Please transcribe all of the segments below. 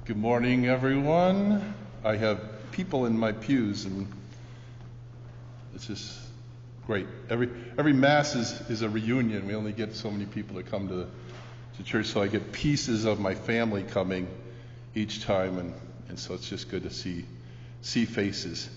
Good morning, everyone. I have people in my pews, and it's just great. Every Mass is a reunion. We only get so many people to come to church, so I get pieces of my family coming each time, and so it's just good to see faces.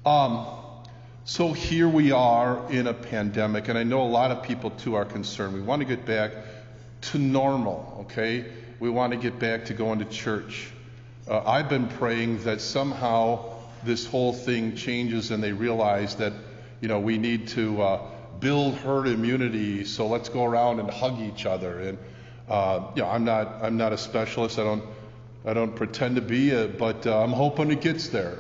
So here we are in a pandemic, and I know a lot of people too are concerned. We want to get back to normal, okay? We want to get back to going to church. I've been praying that somehow this whole thing changes and they realize that, we need to build herd immunity. So let's go around and hug each other. And I'm not a specialist. I don't pretend to be, but I'm hoping it gets there.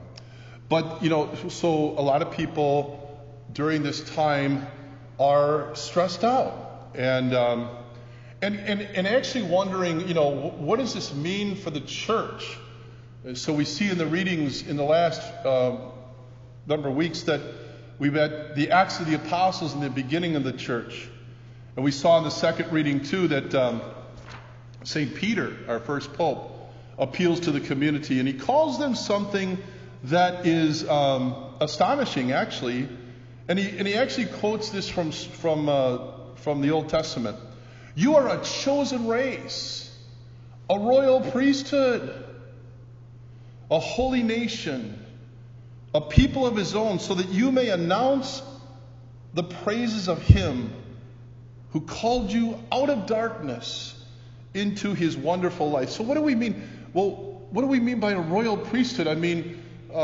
So a lot of people during this time are stressed out and actually wondering, what does this mean for the church? So we see in the readings in the last number of weeks that we've had the Acts of the Apostles in the beginning of the church. And we saw in the second reading too that St. Peter, our first pope, appeals to the community, and he calls them something that is astonishing, actually. And he actually quotes this from the Old Testament. You are a chosen race, a royal priesthood, a holy nation, a people of his own, so that you may announce the praises of him who called you out of darkness into his wonderful light. So what do we mean? Well, what do we mean by a royal priesthood? I mean,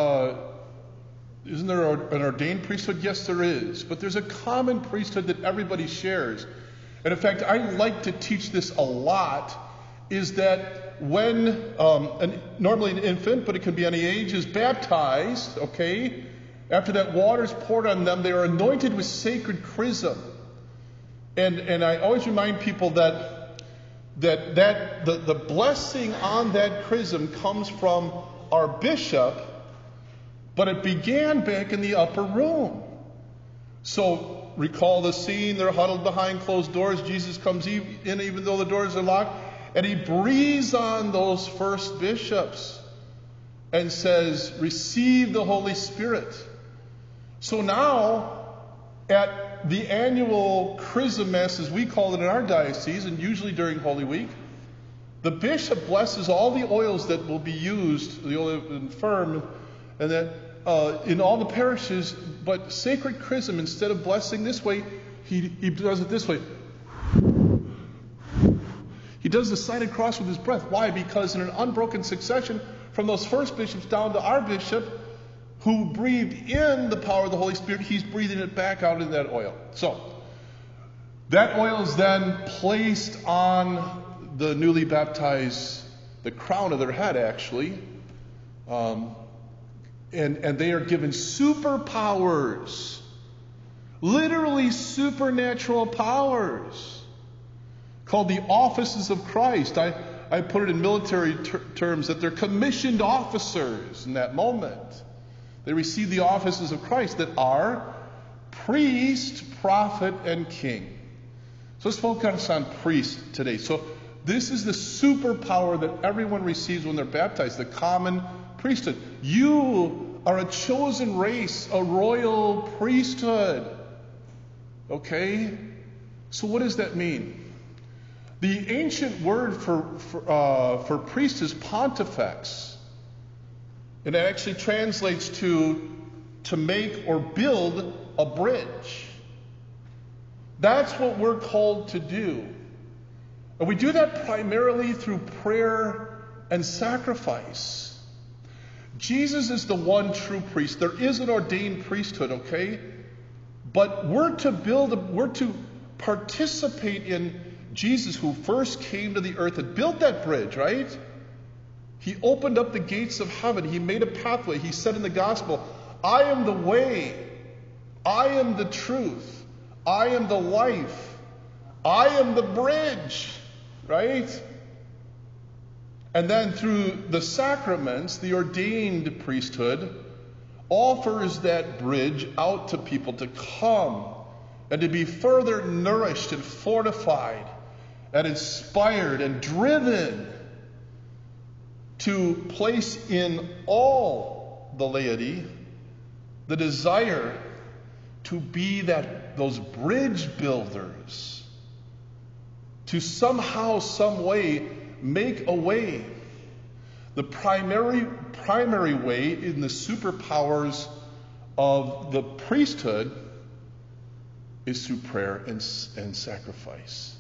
isn't there an ordained priesthood? Yes, there is. But there's a common priesthood that everybody shares. And in fact, I like to teach this a lot, is that when normally an infant, but it can be any age, is baptized, okay, after that water is poured on them, they are anointed with sacred chrism. And I always remind people that the blessing on that chrism comes from our bishop, but it began back in the upper room. So recall the scene, they're huddled behind closed doors. Jesus comes in even though the doors are locked, and he breathes on those first bishops and says, receive the Holy Spirit. So now, at the annual chrism mass, as we call it in our diocese, and usually during Holy Week, the bishop blesses all the oils that will be used, the oil of infirm, and that in all the parishes, but sacred chrism, instead of blessing this way, he does it this way. He does the sign of cross with his breath. Why? Because in an unbroken succession, from those first bishops down to our bishop, who breathed in the power of the Holy Spirit, he's breathing it back out in that oil. So, that oil is then placed on the newly baptized, the crown of their head, actually. And they are given superpowers, literally supernatural powers, called the offices of Christ. I put it in military terms that they're commissioned officers in that moment. They receive the offices of Christ that are priest, prophet, and king. So let's focus on priest today. So this is the superpower that everyone receives when they're baptized, the common priesthood. You are a chosen race, a royal priesthood. Okay? So what does that mean? The ancient word for priest is pontifex. And it actually translates to make or build a bridge. That's what we're called to do. And we do that primarily through prayer and sacrifice. Jesus is the one true priest. There is an ordained priesthood, okay? But we're to participate in Jesus, who first came to the earth and built that bridge, right? He opened up the gates of heaven. He made a pathway. He said in the gospel, I am the way. I am the truth. I am the life. I am the bridge, right? And then through the sacraments, the ordained priesthood offers that bridge out to people to come and to be further nourished and fortified and inspired and driven to place in all the laity the desire to be those bridge builders, to somehow, some way, make a way. The primary way in the superpowers of the priesthood is through prayer and sacrifice.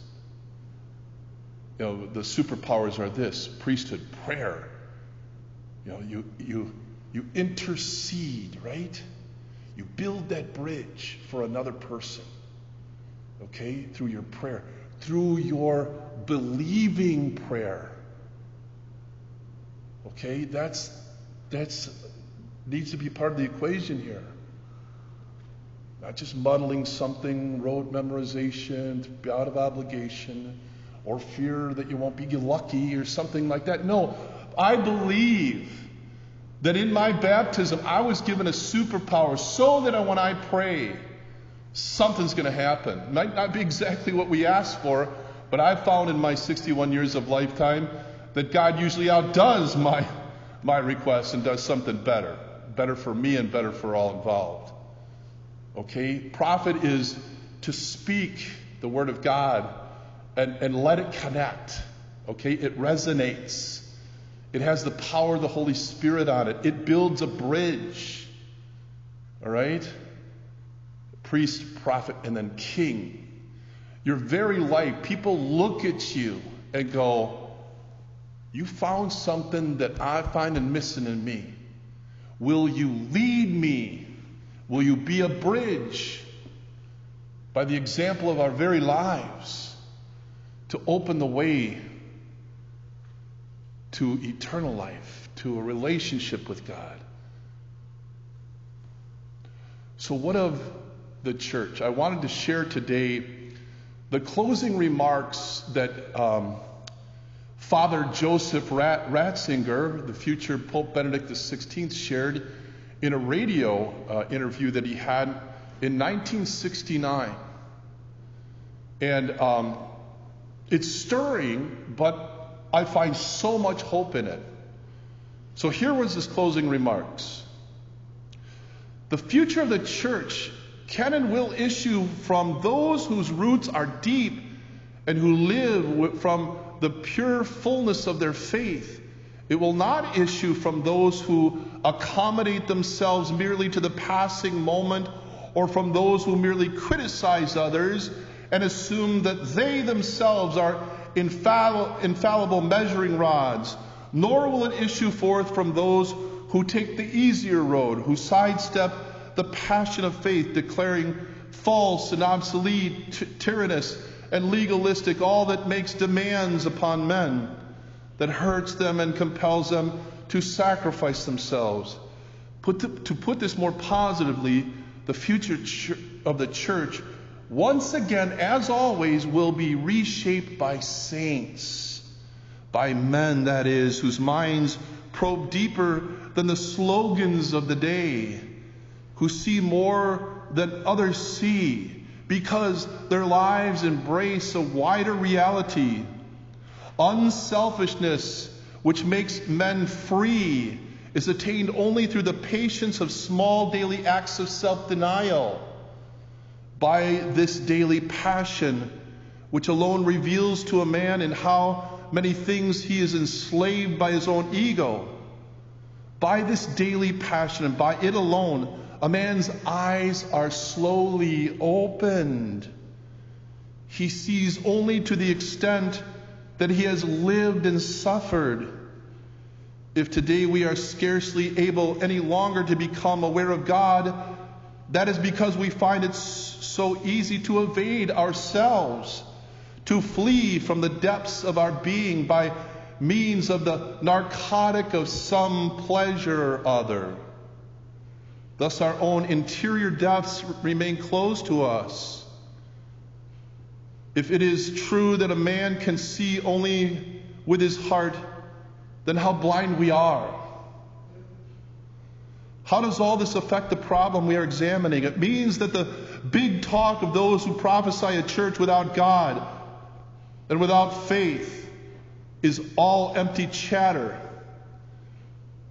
The superpowers are this: priesthood, prayer. You intercede, right? You build that bridge for another person, okay? Through your prayer, through your believing prayer. Okay, that's needs to be part of the equation here. Not just muddling something, rote memorization, out of obligation, or fear that you won't be lucky or something like that. No, I believe that in my baptism I was given a superpower so that when I pray, something's going to happen. It might not be exactly what we asked for, but I've found in my 61 years of lifetime that God usually outdoes my requests and does something better. Better for me and better for all involved. Okay? Prophet is to speak the word of God and let it connect. Okay? It resonates. It has the power of the Holy Spirit on it. It builds a bridge. All right? Priest, prophet, and then king. Your very life, people look at you and go, you found something that I find missing in me. Will you lead me? Will you be a bridge by the example of our very lives to open the way to eternal life, to a relationship with God? So what of the church? I wanted to share today the closing remarks that Father Joseph Ratzinger, the future Pope Benedict XVI, shared in a radio interview that he had in 1969. And it's stirring, but I find so much hope in it. So here was his closing remarks. The future of the church can and will issue from those whose roots are deep and who live from the pure fullness of their faith. It will not issue from those who accommodate themselves merely to the passing moment, or from those who merely criticize others and assume that they themselves are infallible measuring rods. Nor will it issue forth from those who take the easier road, who sidestep the passion of faith, declaring false and obsolete, tyrannous and legalistic all that makes demands upon men, that hurts them and compels them to sacrifice themselves. To put this more positively, the future of the church, once again, as always, will be reshaped by saints, by men, that is, whose minds probe deeper than the slogans of the day, who see more than others see, because their lives embrace a wider reality. Unselfishness, which makes men free, is attained only through the patience of small daily acts of self-denial. By this daily passion, which alone reveals to a man in how many things he is enslaved by his own ego. By this daily passion, and by it alone, a man's eyes are slowly opened. He sees only to the extent that he has lived and suffered. If today we are scarcely able any longer to become aware of God, that is because we find it so easy to evade ourselves, to flee from the depths of our being by means of the narcotic of some pleasure or other. Thus our own interior depths remain closed to us. If it is true that a man can see only with his heart, then how blind we are. How does all this affect the problem we are examining? It means that the big talk of those who prophesy a church without God and without faith is all empty chatter.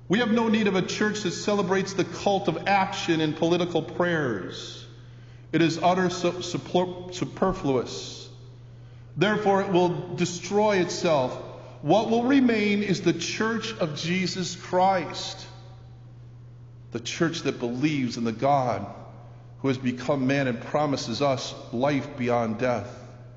We have no need of a church that celebrates the cult of action in political prayers. It is utter superfluous. Therefore, it will destroy itself. What will remain is the church of Jesus Christ, the church that believes in the God who has become man and promises us life beyond death.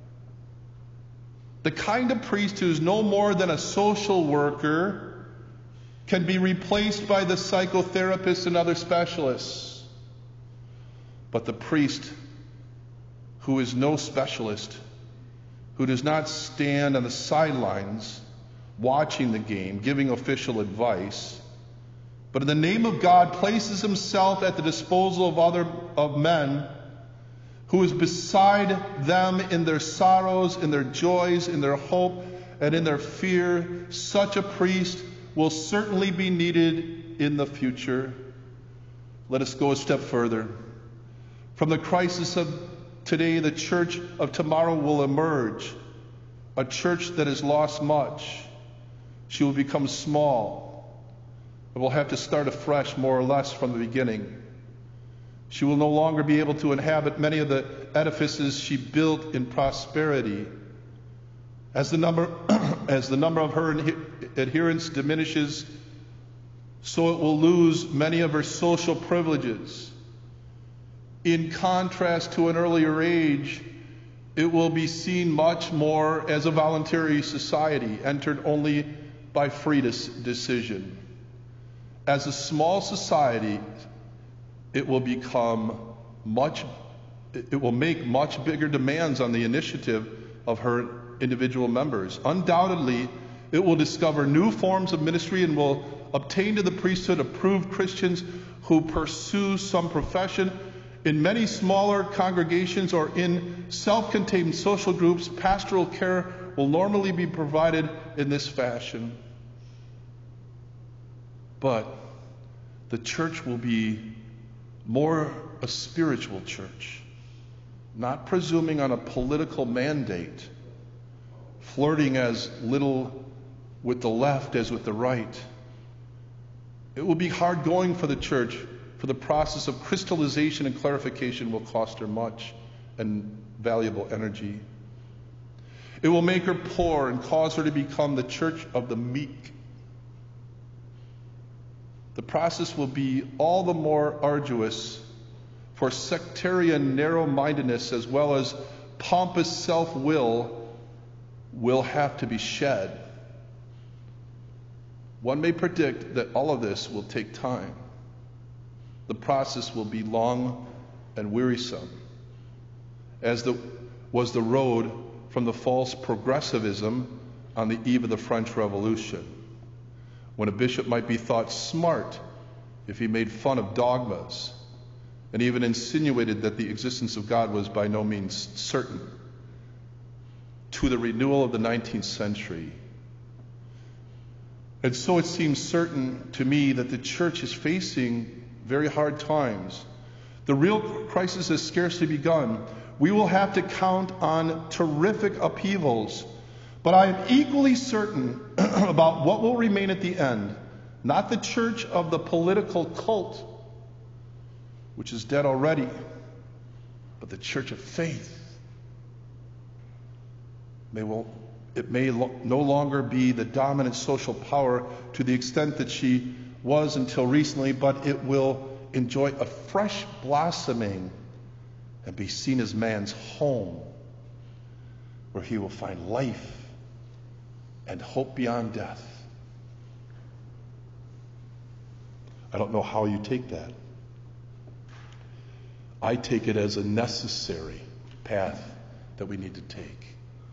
The kind of priest who is no more than a social worker can be replaced by the psychotherapists and other specialists. But the priest who is no specialist, who does not stand on the sidelines watching the game, giving official advice, but in the name of God places himself at the disposal of men, who is beside them in their sorrows, in their joys, in their hope, and in their fear, such a priest will certainly be needed in the future. Let us go a step further. From the crisis of today, the church of tomorrow will emerge, a church that has lost much. She will become small, and will have to start afresh more or less from the beginning. She will no longer be able to inhabit many of the edifices she built in prosperity. As the number of her adherents diminishes, so it will lose many of her social privileges. In contrast to an earlier age, it will be seen much more as a voluntary society, entered only by free decision. As a small society, it will make much bigger demands on the initiative of her individual members. Undoubtedly, it will discover new forms of ministry and will obtain to the priesthood approved Christians who pursue some profession. In many smaller congregations or in self-contained social groups, pastoral care will normally be provided in this fashion. But the church will be more a spiritual church, not presuming on a political mandate, flirting as little with the left as with the right. It will be hard going for the church, for the process of crystallization and clarification will cost her much and valuable energy. It will make her poor and cause her to become the church of the meek. The process will be all the more arduous, for sectarian narrow-mindedness as well as pompous self-will will have to be shed. One may predict that all of this will take time. The process will be long and wearisome, as was the road from the false progressivism on the eve of the French Revolution, when a bishop might be thought smart if he made fun of dogmas and even insinuated that the existence of God was by no means certain, to the renewal of the 19th century. And so it seems certain to me that the church is facing very hard times. The real crisis has scarcely begun. We will have to count on terrific upheavals, but I am equally certain about what will remain at the end. Not the church of the political cult, which is dead already, but the church of faith. It may no longer be the dominant social power to the extent that she was until recently, but it will enjoy a fresh blossoming and be seen as man's home, where he will find life and hope beyond death. I don't know how you take that. I take it as a necessary path that we need to take.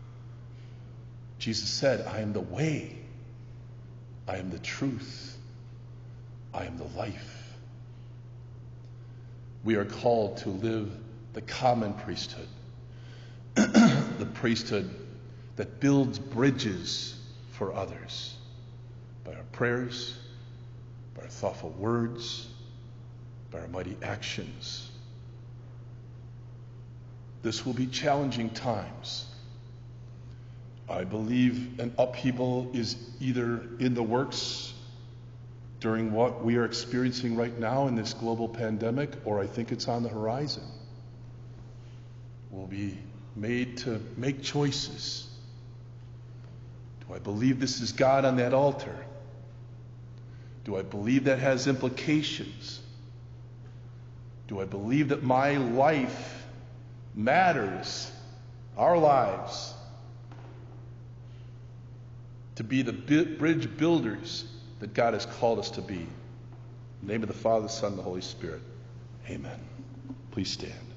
Jesus said, I am the way, I am the truth, I am the life. We are called to live the common priesthood, the priesthood that builds bridges for others by our prayers, by our thoughtful words, by our mighty actions. This will be challenging times. I believe an upheaval is either in the works during what we are experiencing right now in this global pandemic, or I think it's on the horizon. We'll be made to make choices. Do I believe this is God on that altar? Do I believe that has implications? Do I believe that my life matters, our lives, to be the bridge builders that God has called us to be? In the name of the Father, the Son, and the Holy Spirit. Amen. Please stand.